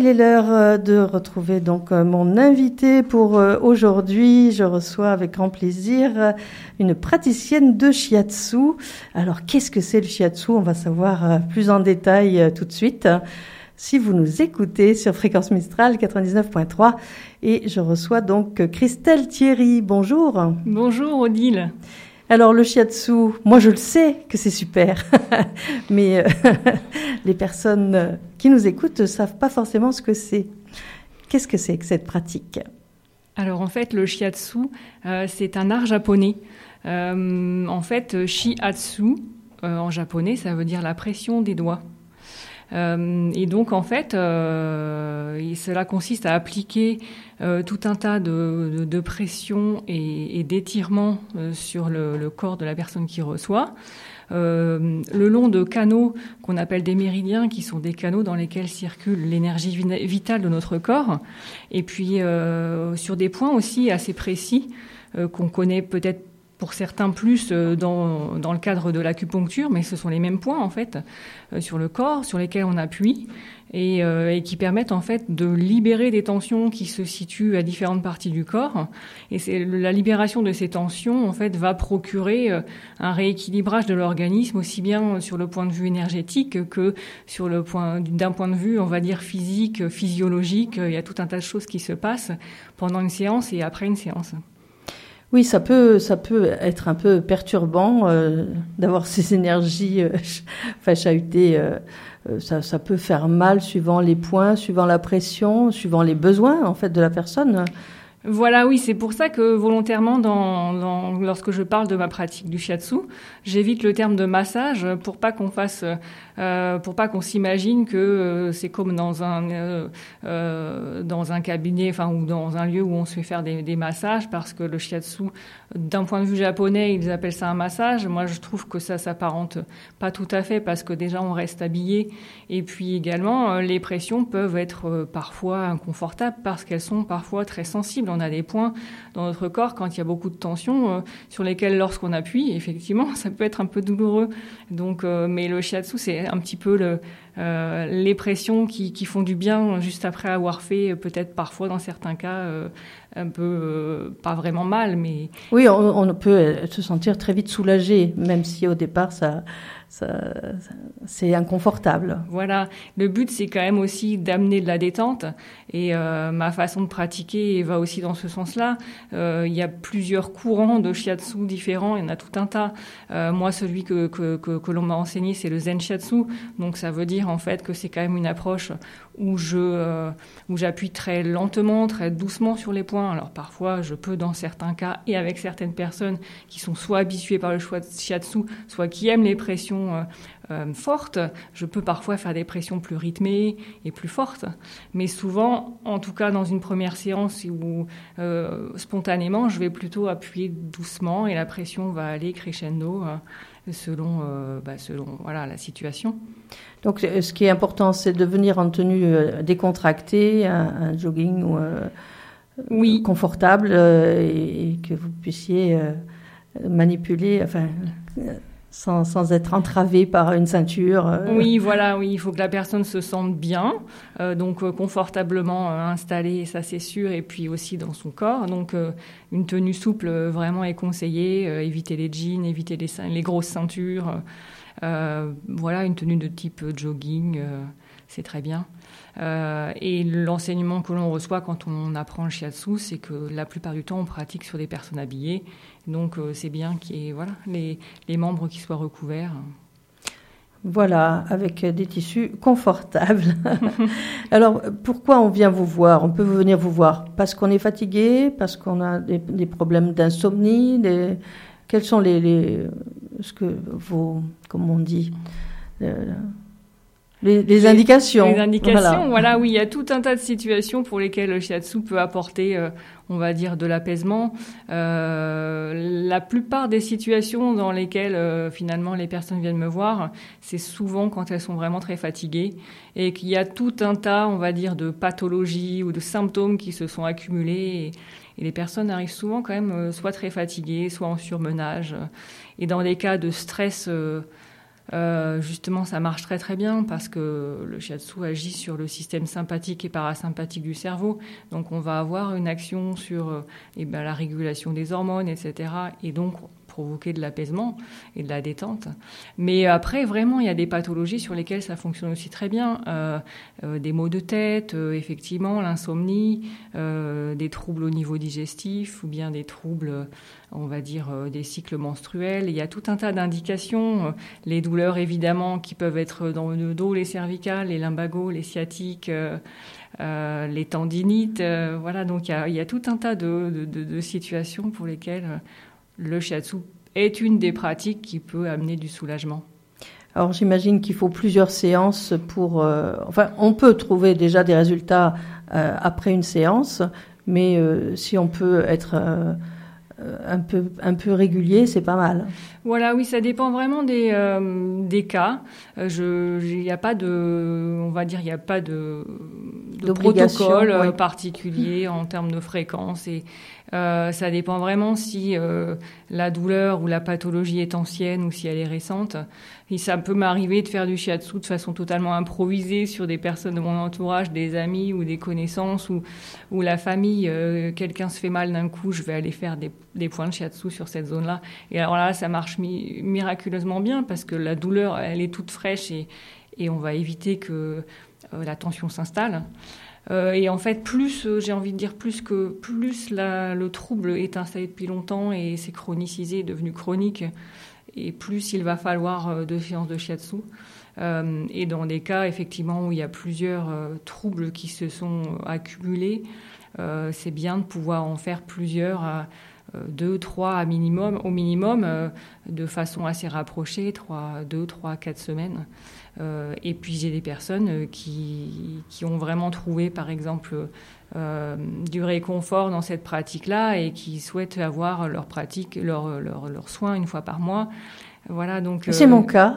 il est l'heure de retrouver donc mon invité pour aujourd'hui. Je reçois avec grand plaisir une praticienne de shiatsu. Alors, qu'est-ce que c'est le shiatsu? On va savoir plus en détail tout de suite. Si vous nous écoutez sur Fréquence Mistral 99.3, et je reçois donc Christelle Thierry. Bonjour. Bonjour Odile. Alors le shiatsu, moi je le sais que c'est super, mais les personnes qui nous écoutent ne savent pas forcément ce que c'est. Qu'est-ce que c'est que cette pratique? Alors en fait le shiatsu, c'est un art japonais. En fait shiatsu, en japonais, ça veut dire la pression des doigts. Et donc en fait, cela consiste à appliquer tout un tas de pressions et d'étirements sur le corps de la personne qui reçoit, le long de canaux qu'on appelle des méridiens, qui sont des canaux dans lesquels circule l'énergie vitale de notre corps, et puis sur des points aussi assez précis qu'on connaît peut-être pour certains plus dans le cadre de l'acupuncture, mais ce sont les mêmes points en fait sur le corps, sur lesquels on appuie et qui permettent en fait de libérer des tensions qui se situent à différentes parties du corps. Et c'est la libération de ces tensions en fait va procurer un rééquilibrage de l'organisme aussi bien sur le point de vue énergétique que sur d'un point de vue on va dire physique, physiologique. Il y a tout un tas de choses qui se passent pendant une séance et après une séance. Oui, ça peut être un peu perturbant d'avoir ces énergies chahutées. Ça peut faire mal suivant les points, suivant la pression, suivant les besoins en fait de la personne. Voilà, oui, c'est pour ça que volontairement, lorsque je parle de ma pratique du shiatsu, j'évite le terme de massage pour pas qu'on s'imagine que c'est comme dans un cabinet, enfin ou dans un lieu où on se fait faire des massages, parce que le shiatsu, d'un point de vue japonais, ils appellent ça un massage. Moi, je trouve que ça s'apparente pas tout à fait, parce que déjà on reste habillé, et puis également les pressions peuvent être parfois inconfortables parce qu'elles sont parfois très sensibles. On a des points dans notre corps quand il y a beaucoup de tension sur lesquels lorsqu'on appuie, effectivement, ça peut être un peu douloureux. Donc, mais le shiatsu, c'est un petit peu les pressions qui font du bien juste après avoir fait peut-être parfois dans certains cas un peu pas vraiment mal, mais oui, on peut se sentir très vite soulagé, même si au départ ça c'est inconfortable. Voilà, le but c'est quand même aussi d'amener de la détente, et ma façon de pratiquer va aussi dans ce sens-là. Il y a plusieurs courants de shiatsu différents, il y en a tout un tas. Moi, celui que l'on m'a enseigné, c'est le Zen Shiatsu, donc ça veut dire en fait que c'est quand même une approche où j'appuie très lentement, très doucement sur les points. Alors parfois, je peux dans certains cas, et avec certaines personnes qui sont soit habituées par le shiatsu, soit qui aiment les pressions fortes, je peux parfois faire des pressions plus rythmées et plus fortes. Mais souvent, en tout cas dans une première séance où spontanément, je vais plutôt appuyer doucement et la pression va aller crescendo selon voilà, la situation. Donc ce qui est important, c'est de venir en tenue décontractée, un jogging ou oui, confortable, et que vous puissiez manipuler, sans être entravé par une ceinture. Oui, voilà, oui, il faut que la personne se sente bien, donc confortablement installée, ça c'est sûr, et puis aussi dans son corps. Donc une tenue souple vraiment est conseillée, éviter les jeans, éviter les grosses ceintures. Voilà, une tenue de type jogging, c'est très bien. Et l'enseignement que l'on reçoit quand on apprend le shiatsu, c'est que la plupart du temps, on pratique sur des personnes habillées. Donc, c'est bien qu'il y ait les membres qui soient recouverts. Voilà, avec des tissus confortables. Alors, pourquoi on vient vous voir? On peut venir vous voir parce qu'on est fatigué, parce qu'on a des problèmes d'insomnie. Quels sont comment on dit, les indications. Les indications, voilà, oui, il y a tout un tas de situations pour lesquelles le shiatsu peut apporter, on va dire, de l'apaisement. La plupart des situations dans lesquelles, finalement, les personnes viennent me voir, c'est souvent quand elles sont vraiment très fatiguées et qu'il y a tout un tas, on va dire, de pathologies ou de symptômes qui se sont accumulés. Et les personnes arrivent souvent quand même soit très fatiguées, soit en surmenage. Et dans des cas de stress Justement, ça marche très très bien parce que le shiatsu agit sur le système sympathique et parasympathique du cerveau. Donc, on va avoir une action sur la régulation des hormones, etc. Et donc, provoquer de l'apaisement et de la détente. Mais après, vraiment, il y a des pathologies sur lesquelles ça fonctionne aussi très bien. Des maux de tête, effectivement, l'insomnie, des troubles au niveau digestif ou bien des troubles, on va dire, des cycles menstruels. Il y a tout un tas d'indications. Les douleurs, évidemment, qui peuvent être dans le dos, les cervicales, les lumbagos, les sciatiques, les tendinites. Voilà, donc il y a tout un tas de situations pour lesquelles le shiatsu est une des pratiques qui peut amener du soulagement. Alors j'imagine qu'il faut plusieurs séances pour... on peut trouver déjà des résultats après une séance, mais si on peut être un peu régulier, c'est pas mal. Voilà, oui, ça dépend vraiment des cas. Il n'y a pas de, on va dire, il n'y a pas de protocole particulier en termes de fréquence et ça dépend vraiment si la douleur ou la pathologie est ancienne ou si elle est récente. Et ça peut m'arriver de faire du shiatsu de façon totalement improvisée sur des personnes de mon entourage, des amis ou des connaissances ou la famille. Quelqu'un se fait mal d'un coup, je vais aller faire des points de shiatsu sur cette zone-là. Et alors là, ça marche miraculeusement bien parce que la douleur, elle est toute fraîche et on va éviter que la tension s'installe. Et en fait, j'ai envie de dire, plus le trouble est installé depuis longtemps et c'est chronicisé, devenu chronique, et plus il va falloir de séances de shiatsu. Et dans des cas, effectivement, où il y a plusieurs troubles qui se sont accumulés, c'est bien de pouvoir en faire plusieurs, 2, 3 au minimum, de façon assez rapprochée, 2, 3, 4 semaines. Et puis j'ai des personnes qui ont vraiment trouvé, par exemple, du réconfort dans cette pratique-là et qui souhaitent avoir leur pratique, leurs soins une fois par mois. Voilà, donc c'est mon cas.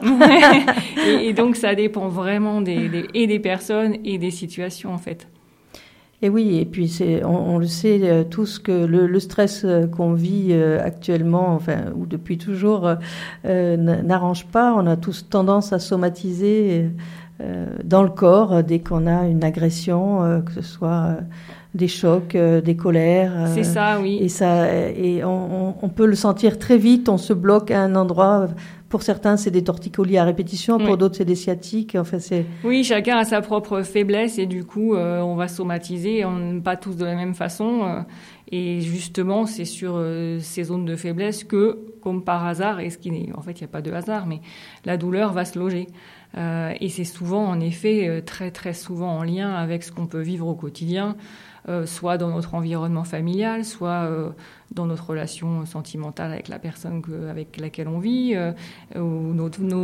et donc ça dépend vraiment des personnes et des situations en fait. Et oui, et puis on le sait tous que le stress qu'on vit actuellement, ou depuis toujours, n'arrange pas. On a tous tendance à somatiser dans le corps dès qu'on a une agression, que ce soit des chocs, des colères. C'est ça, oui. Et on peut le sentir très vite. On se bloque à un endroit. Pour certains, c'est des torticolis à répétition. Pour d'autres, c'est des sciatiques. Oui, chacun a sa propre faiblesse et du coup, on va somatiser. On n'est pas tous de la même façon. Et justement, c'est sur ces zones de faiblesse que, comme par hasard, en fait, il n'y a pas de hasard, mais la douleur va se loger. Et c'est souvent, en effet, très très souvent en lien avec ce qu'on peut vivre au quotidien, soit dans notre environnement familial, soit dans notre relation sentimentale avec la personne avec laquelle on vit, ou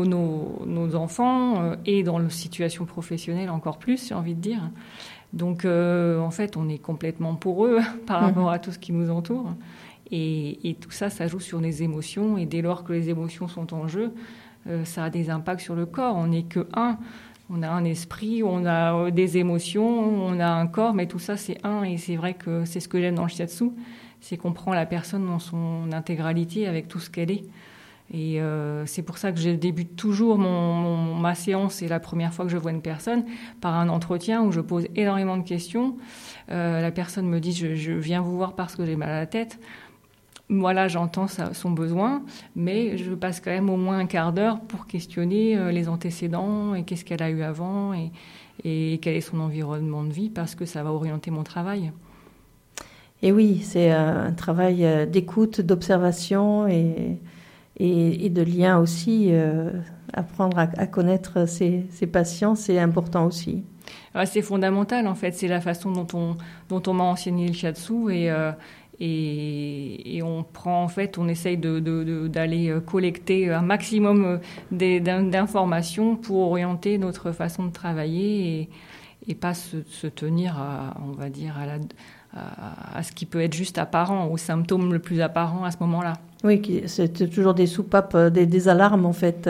nos enfants, et dans la situation professionnelle encore plus, j'ai envie de dire. Donc, en fait, on est complètement poreux par rapport à tout ce qui nous entoure. Et tout ça, ça joue sur les émotions. Et dès lors que les émotions sont en jeu, ça a des impacts sur le corps. On n'est que un. On a un esprit, on a des émotions, on a un corps, mais tout ça, c'est un. Et c'est vrai que c'est ce que j'aime dans le shiatsu, c'est qu'on prend la personne dans son intégralité avec tout ce qu'elle est. Et c'est pour ça que je débute toujours ma séance, et la première fois que je vois une personne, par un entretien où je pose énormément de questions. La personne me dit « je viens vous voir parce que j'ai mal à la tête ». Voilà, j'entends son besoin, mais je passe quand même au moins un quart d'heure pour questionner les antécédents et qu'est-ce qu'elle a eu avant et quel est son environnement de vie, parce que ça va orienter mon travail. Et oui, c'est un travail d'écoute, d'observation et de lien aussi. Apprendre à connaître ses patients, c'est important aussi. C'est fondamental, en fait. C'est la façon dont on m'a enseigné le shiatsu et on prend, en fait, on essaye d'aller collecter un maximum d'informations pour orienter notre façon de travailler et pas se tenir on va dire, à ce qui peut être juste apparent, au symptôme le plus apparent à ce moment-là. Oui, c'est toujours des soupapes, des alarmes, en fait,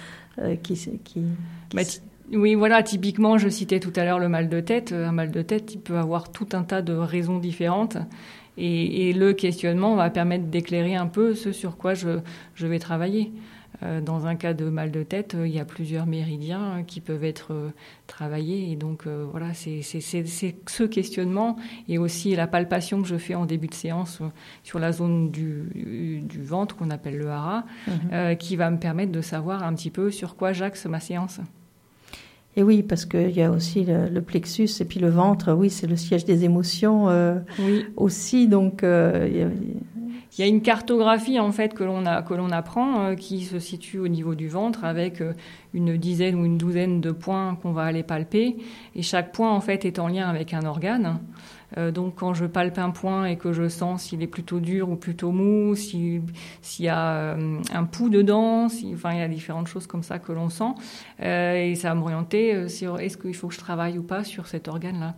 Oui, voilà, typiquement, je citais tout à l'heure le mal de tête. Un mal de tête, il peut avoir tout un tas de raisons différentes. Et le questionnement va permettre d'éclairer un peu ce sur quoi je vais travailler. Dans un cas de mal de tête, il y a plusieurs méridiens qui peuvent être travaillés. Et donc, voilà, c'est ce questionnement et aussi la palpation que je fais en début de séance sur la zone du ventre, qu'on appelle le hara, qui va me permettre de savoir un petit peu sur quoi j'axe ma séance. Et oui, parce qu'il y a aussi le plexus et puis le ventre, oui, c'est le siège des émotions aussi. Donc, il y a une cartographie en fait que l'on apprend qui se situe au niveau du ventre avec une dizaine ou une douzaine de points qu'on va aller palper, et chaque point en fait est en lien avec un organe. Donc quand je palpe un point et que je sens s'il est plutôt dur ou plutôt mou, s'il y a un pouls dedans, il y a différentes choses comme ça que l'on sent, et ça va m'orienter sur est-ce qu'il faut que je travaille ou pas sur cet organe-là.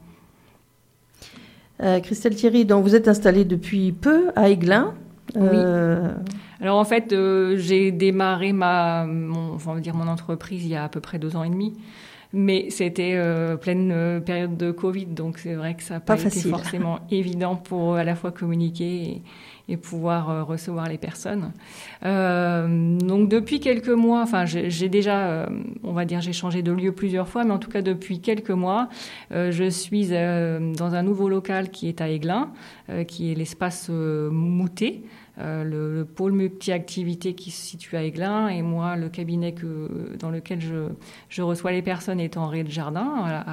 Christelle Thierry, donc vous êtes installée depuis peu à Aiglun. Oui. Alors en fait, j'ai démarré mon entreprise il y a à peu près 2 ans et demi. Mais c'était pleine période de Covid, donc c'est vrai que ça n'a pas été forcément évident pour à la fois communiquer et pouvoir recevoir les personnes. Donc depuis quelques mois, j'ai déjà, j'ai changé de lieu plusieurs fois, mais en tout cas depuis quelques mois, je suis dans un nouveau local qui est à Aiglun, qui est l'espace Moutet. Le pôle multi-activité qui se situe à Aiglun, et moi le cabinet dans lequel je reçois les personnes est en rez-de-jardin,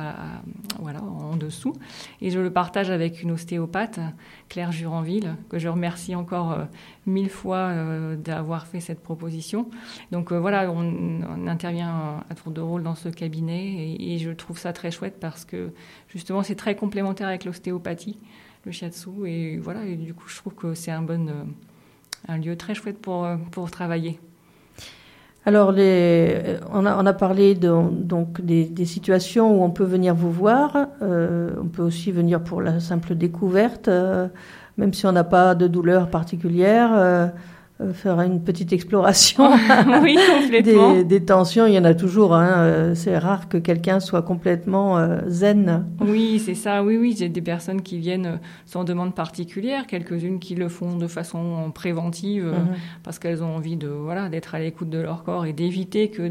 en dessous, et je le partage avec une ostéopathe, Claire Juranville, que je remercie encore 1000 fois d'avoir fait cette proposition. Donc on intervient à tour de rôle dans ce cabinet, et je trouve ça très chouette parce que justement c'est très complémentaire avec l'ostéopathie, le shiatsu, et du coup je trouve que c'est un lieu très chouette pour travailler. Alors, on a parlé donc des situations où on peut venir vous voir. On peut aussi venir pour la simple découverte, même si on n'a pas de douleur particulière. Faire une petite exploration oui, complètement. des tensions, il y en a toujours. C'est rare que quelqu'un soit complètement zen. Oui, c'est ça. Oui, j'ai des personnes qui viennent sans demande particulière, quelques-unes qui le font de façon préventive parce qu'elles ont envie d'être à l'écoute de leur corps et d'éviter que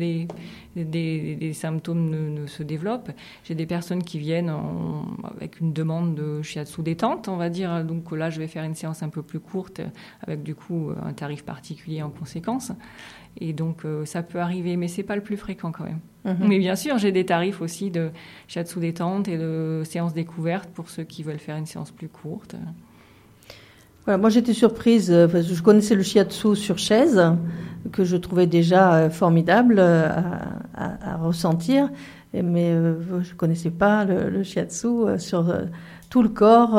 des symptômes ne se développent. J'ai des personnes qui viennent avec une demande de shiatsu détente, on va dire. Donc là, je vais faire une séance un peu plus courte avec du coup un tarif particulier en conséquence. Et donc ça peut arriver, mais c'est pas le plus fréquent quand même. Mais bien sûr, j'ai des tarifs aussi de shiatsu détente et de séance découverte pour ceux qui veulent faire une séance plus courte. Voilà, moi j'étais surprise parce que je connaissais le shiatsu sur chaise, que je trouvais déjà formidable à ressentir, mais je connaissais pas le shiatsu sur tout le corps.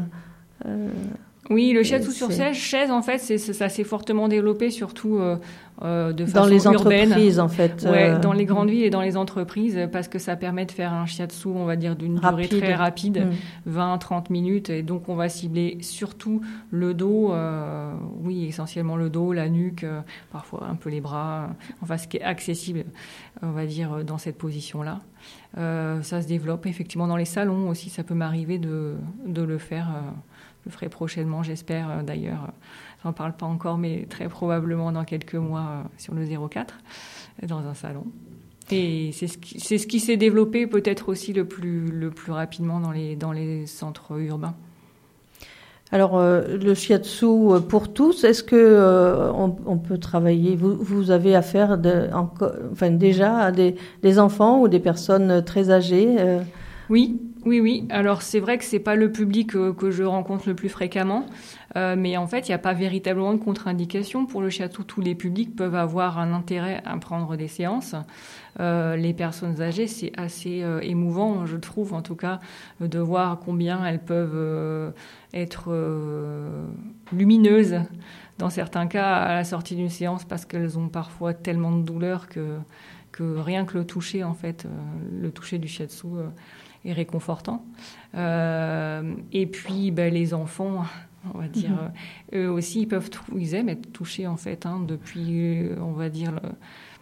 Oui, le shiatsu sur chaise, en fait, ça s'est fortement développé, surtout de façon dans les urbaine. Entreprises, en fait. Dans les grandes villes et dans les entreprises, parce que ça permet de faire un shiatsu, on va dire, d'une durée très rapide, 20-30 minutes. Et donc, on va cibler surtout le dos, essentiellement le dos, la nuque, parfois un peu les bras, ce qui est accessible, on va dire, dans cette position-là. Ça se développe effectivement dans les salons aussi. Ça peut m'arriver de le faire. Je le ferai prochainement, j'espère. D'ailleurs, j'en parle pas encore, mais très probablement dans quelques mois sur le 04, dans un salon. Et c'est ce qui s'est développé peut-être aussi le plus rapidement dans les centres urbains. Alors, le shiatsu pour tous, est-ce que on peut travailler? Vous avez affaire déjà à des enfants ou des personnes très âgées? Oui. Alors, c'est vrai que c'est pas le public que je rencontre le plus fréquemment, mais en fait, il n'y a pas véritablement de contre-indication pour le shiatsu. Tous les publics peuvent avoir un intérêt à prendre des séances. Les personnes âgées, c'est assez émouvant, je trouve, en tout cas, de voir combien elles peuvent être lumineuses, dans certains cas, à la sortie d'une séance, parce qu'elles ont parfois tellement de douleur que rien que le toucher, en fait, le toucher du shiatsu est réconfortant. Et puis, les enfants, on va dire, eux aussi, ils aiment être touchés, en fait, depuis, on va dire,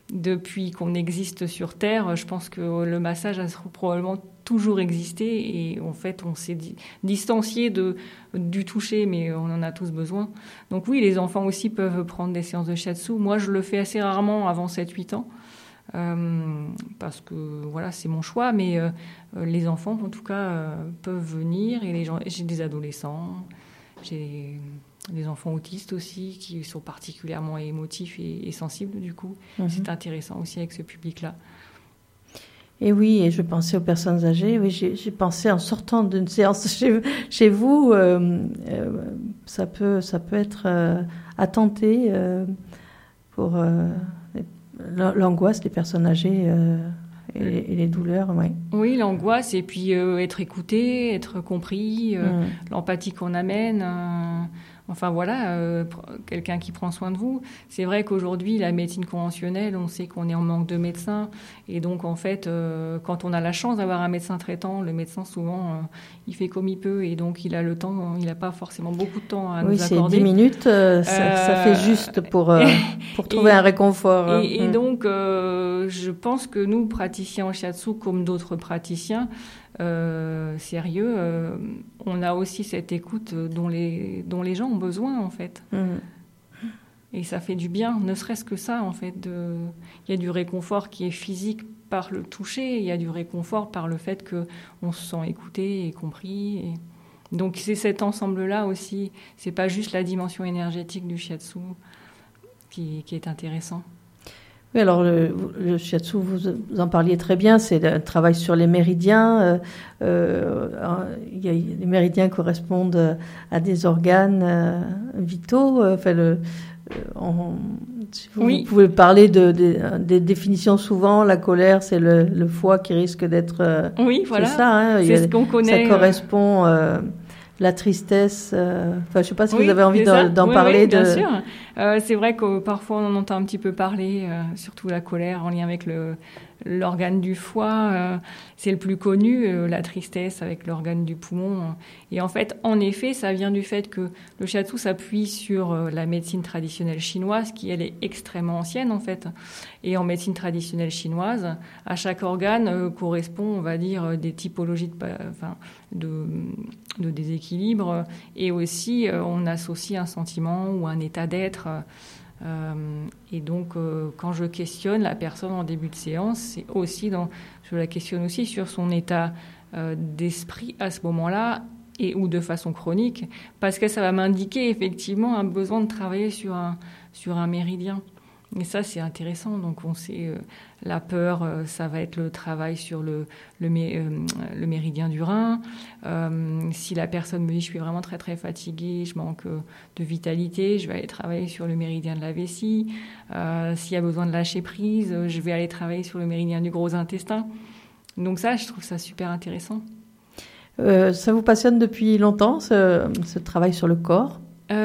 depuis qu'on existe sur Terre, je pense que le massage a probablement toujours existé et en fait on s'est distancié du toucher, mais on en a tous besoin. Donc oui, les enfants aussi peuvent prendre des séances de shiatsu. Moi je le fais assez rarement avant 7-8 ans parce que voilà, c'est mon choix, mais les enfants en tout cas peuvent venir et j'ai des adolescents, j'ai des enfants autistes aussi qui sont particulièrement émotifs et sensibles du coup. C'est intéressant aussi avec ce public-là. Et oui, et je pensais aux personnes âgées. Oui, j'ai pensé en sortant d'une séance chez vous, ça peut être à tenter pour l'angoisse des personnes âgées et les douleurs. Oui. Oui, l'angoisse et puis être écouté, être compris, l'empathie qu'on amène. Enfin voilà, quelqu'un qui prend soin de vous. C'est vrai qu'aujourd'hui, la médecine conventionnelle, on sait qu'on est en manque de médecins. Et donc, en fait, quand on a la chance d'avoir un médecin traitant, le médecin, souvent, il fait comme il peut. Et donc, il a le temps, il n'a pas forcément beaucoup de temps à nous accorder. Oui, c'est 10 minutes, ça fait juste pour trouver un réconfort. Et donc, je pense que nous, praticiens en shiatsu, comme d'autres praticiens, sérieux, on a aussi cette écoute dont les gens ont besoin en fait. Et ça fait du bien, ne serait-ce que ça en fait. Il y a du réconfort qui est physique par le toucher, il y a du réconfort par le fait qu'on se sent écouté et compris. Donc c'est cet ensemble-là aussi, c'est pas juste la dimension énergétique du shiatsu qui est intéressant. Oui, alors le shiatsu, vous en parliez très bien, c'est un travail sur les méridiens. Les méridiens correspondent à des organes vitaux. Vous pouvez parler des définitions souvent. La colère, c'est le foie qui risque d'être... oui, voilà, c'est ça, c'est ce qu'on connaît. Ça correspond... la tristesse, je sais pas si vous avez envie d'en oui, parler. Oui, bien sûr. C'est vrai que parfois on en entend un petit peu parler, surtout la colère en lien avec l'organe du foie. C'est le plus connu, la tristesse avec l'organe du poumon. Et en fait, en effet, ça vient du fait que le shiatsu s'appuie sur la médecine traditionnelle chinoise, qui elle est extrêmement ancienne en fait. Et en médecine traditionnelle chinoise, à chaque organe correspond, on va dire, des typologies de déséquilibre, et aussi on associe un sentiment ou un état d'être. Et donc, quand je questionne la personne en début de séance, c'est aussi je la questionne aussi sur son état d'esprit à ce moment-là, ou de façon chronique, parce que ça va m'indiquer effectivement un besoin de travailler sur un méridien. Et ça, c'est intéressant. Donc, on sait, la peur, ça va être le travail sur le méridien du rein. Si la personne me dit, je suis vraiment très, très fatiguée, je manque de vitalité, je vais aller travailler sur le méridien de la vessie. S'il y a besoin de lâcher prise, je vais aller travailler sur le méridien du gros intestin. Donc ça, je trouve ça super intéressant. Ça vous passionne depuis longtemps, ce travail sur le corps ?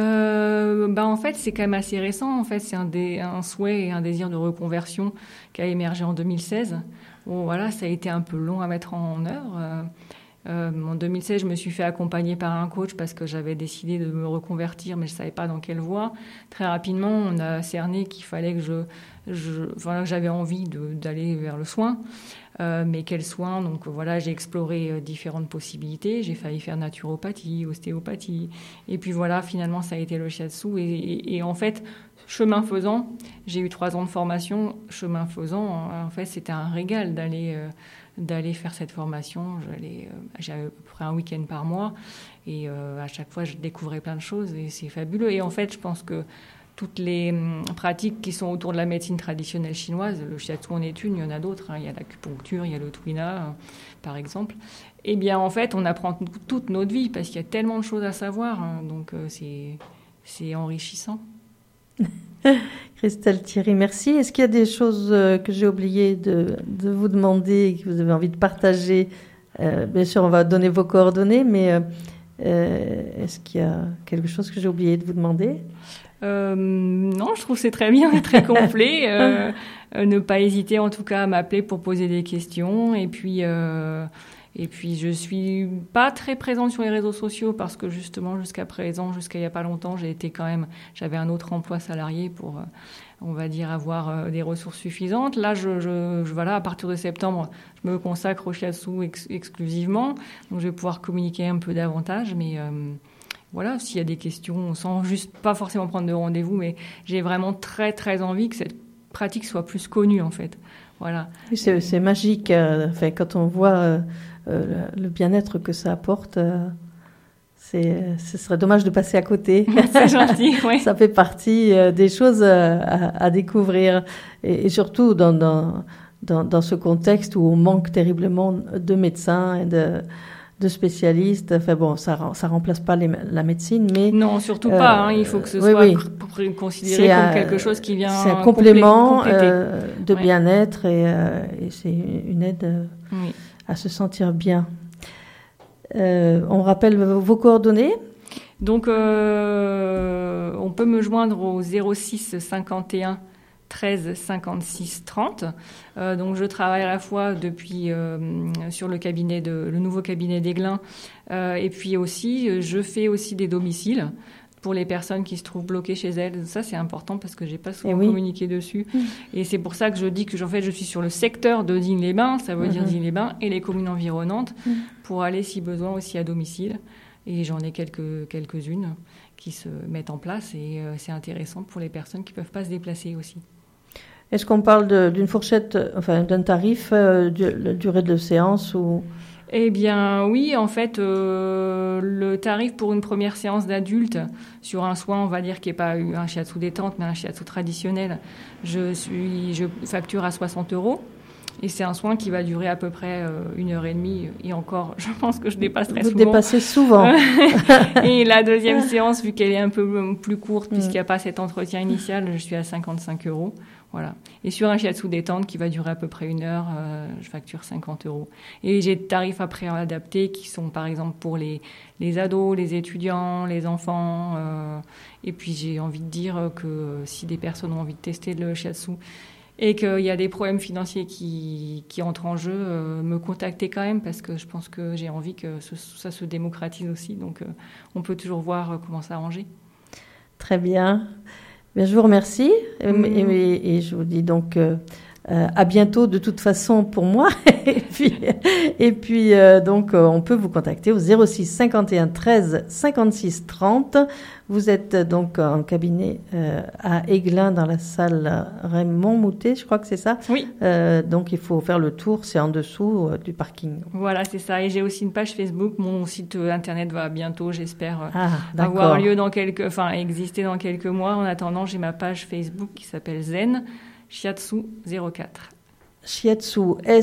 En fait, c'est quand même assez récent. En fait, c'est un souhait et un désir de reconversion qui a émergé en 2016. Bon, voilà, ça a été un peu long à mettre en œuvre. En 2016, je me suis fait accompagner par un coach parce que j'avais décidé de me reconvertir, mais je savais pas dans quelle voie. Très rapidement, on a cerné qu'il fallait que j'avais envie d'aller vers le soin. Mais quels soins? Donc voilà, j'ai exploré différentes possibilités. J'ai failli faire naturopathie, ostéopathie, et puis voilà, finalement ça a été le shiatsu. Et en fait, chemin faisant, j'ai eu 3 ans de formation. Chemin faisant, en fait, c'était un régal d'aller faire cette formation. J'avais à peu près un week-end par mois, et à chaque fois je découvrais plein de choses, et c'est fabuleux. Et en fait, je pense que toutes les pratiques qui sont autour de la médecine traditionnelle chinoise, le shiatsu en est une, il y en a d'autres, hein. Il y a l'acupuncture, il y a le tuina, par exemple. Eh bien, en fait, on apprend toute notre vie parce qu'il y a tellement de choses à savoir, hein. Donc c'est enrichissant. Christelle Thierry, merci. Est-ce qu'il y a des choses que j'ai oublié de vous demander et que vous avez envie de partager? Bien sûr, on va donner vos coordonnées, mais est-ce qu'il y a quelque chose que j'ai oublié de vous demander? Non, je trouve que c'est très bien et très complet. Ne pas hésiter en tout cas à m'appeler pour poser des questions, et puis Et puis, je suis pas très présente sur les réseaux sociaux parce que justement, jusqu'à présent, jusqu'à il y a pas longtemps, j'avais un autre emploi salarié pour, on va dire, avoir des ressources suffisantes. Là, voilà, à partir de septembre, je me consacre au shiatsu exclusivement. Donc, je vais pouvoir communiquer un peu davantage, mais voilà, s'il y a des questions, sans juste pas forcément prendre de rendez-vous, mais j'ai vraiment très, très envie que cette pratique soit plus connue, en fait. Voilà. C'est magique. Quand on voit le bien-être que ça apporte, ce serait dommage de passer à côté. C'est gentil, oui. Ça fait partie des choses à découvrir. Et surtout dans ce contexte où on manque terriblement de médecins et de spécialistes. Enfin bon, ça remplace pas la médecine, mais non, surtout pas. Il faut que ce soit considéré comme quelque chose qui vient. C'est un complément de bien-être et c'est une aide à se sentir bien. On rappelle vos coordonnées. Donc, on peut me joindre au 06 51 13 56 30. Donc, je travaille à la fois depuis sur le nouveau cabinet d'Aiglun, et puis aussi, je fais aussi des domiciles pour les personnes qui se trouvent bloquées chez elles. Ça, c'est important parce que j'ai pas souvent communiqué dessus. Et c'est pour ça que je dis que je suis sur le secteur de Digne-les-Bains, ça veut dire Digne-les-Bains et les communes environnantes, pour aller, si besoin, aussi à domicile. Et j'en ai quelques-unes qui se mettent en place et c'est intéressant pour les personnes qui peuvent pas se déplacer aussi. Est-ce qu'on parle d'une fourchette, d'un tarif, la durée de séance ou... Eh bien, oui, en fait, le tarif pour une première séance d'adulte sur un soin, on va dire, qui n'est pas un shiatsu détente, mais un shiatsu traditionnel, je facture à 60 €. Et c'est un soin qui va durer à peu près 1h30. Et encore, je pense que je dépasserai souvent. Vous dépassez souvent. Et la deuxième séance, vu qu'elle est un peu plus courte, puisqu'il n'y a pas cet entretien initial, je suis à 55 €. Voilà. Et sur un shiatsu détente qui va durer à peu près 1 heure, je facture 50 €. Et j'ai des tarifs après adaptés qui sont, par exemple, pour les ados, les étudiants, les enfants. Et puis, j'ai envie de dire que si des personnes ont envie de tester le shiatsu et qu'il y a des problèmes financiers qui entrent en jeu, me contacter quand même parce que je pense que j'ai envie que ça se démocratise aussi. Donc, on peut toujours voir comment s'arranger. Très bien. Bien, je vous remercie et je vous dis donc à bientôt de toute façon pour moi. et puis donc on peut vous contacter au 06 51 13 56 30. Vous êtes donc en cabinet à Aiglun dans la salle Raymond Moutet, je crois que c'est ça. Oui. Donc il faut faire le tour, c'est en dessous du parking. Voilà, c'est ça. Et j'ai aussi une page Facebook. Mon site internet va bientôt, j'espère, avoir lieu exister dans quelques mois. En attendant, j'ai ma page Facebook qui s'appelle Zen Shiatsu 04. Shiatsu,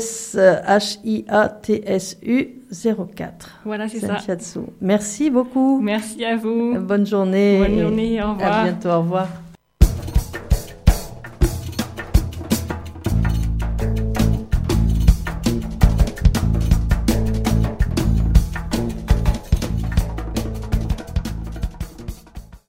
SHIATSU 04. Voilà, c'est ça. Shiatsu. Merci beaucoup. Merci à vous. Bonne journée. Bonne journée, au revoir. À bientôt, au revoir.